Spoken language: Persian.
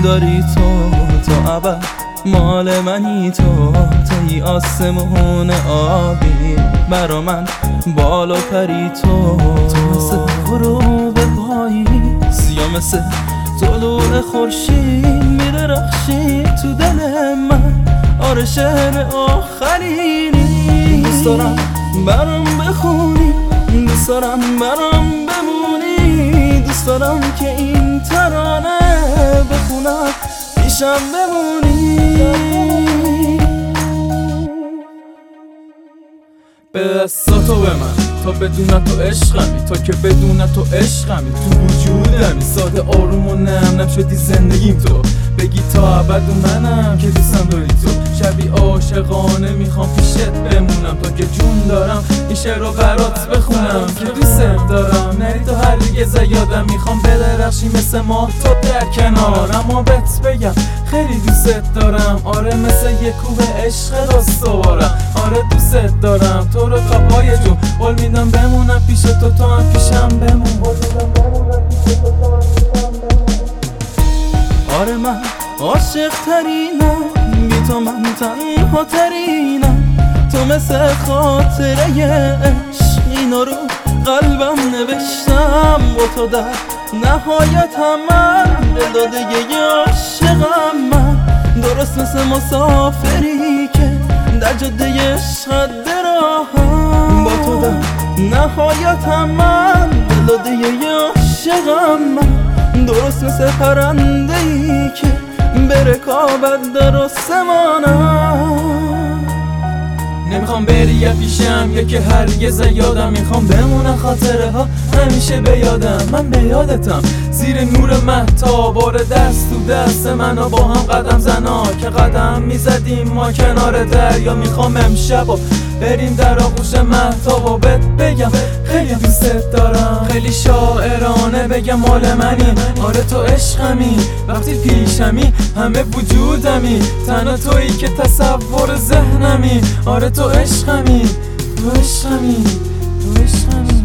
میذاری تو تا ابد مال منی تو تایی آسمون آبی برا من بالا پری تو مثل غروب پایی سیاه مثل طلوع خورشید میدرخشی تو دل من آره شعر آخرینی دوست دارم برام بخونی دوست دارم برام بمونی دوست دارم که این ترانه بخونم پیشم بمونی به دستاتو به من تا بدون تو عشقمی تا که بدون تو عشقمی تو وجودمی ساده آروم و نم شدی زندگیم تو بگی تا ابد منم که دوستم داری تو شبی عاشقانه میخوام پیشت بمونم تا که جون دارم این شعر رو برات بخونم که دوست دارم نری تو هرگز یادم میخوام بدرخشی مثل ماه تو در کنار اما بهت بگم خیلی دوست دارم آره مثل یه کوه عشق راستوارم آره دوست دارم تو رو تا پای جون قول میدم بمونم پیش تو تو هم پیشم بمون آره من عاشق ترینم بی تو من تنها ترینم تو مثل خاطره عشق اینا رو قلبم نوشتم با تو در نهایتم من دل داده یه عاشقم من درست مثل مسافری که در جاده عشقت راهم با تو در نهایتم من دل داده یه عاشقم من درست مثل پرنده‌ای که به رکابت در آسمانم نمیخوام بری یا پیشم یا که هرگز یادم میخوام بمونم خاطره ها همیشه به یادم من به یادتم زیر نور مهتاب بار دست تو دست منو با هم قدم زنا که قدم میزدیم ما کنار دریا میخوام امشب بریم در آغوش مهتاب و بهت بگم خیلی دوست دارم خیلی شاعرانه بگم مال منی آره تو عشقمی وقتی پیشمی همه وجودمی تنها تویی که تصور ذهنمی آره تو عشقمی تو عشقمی تو عشقمی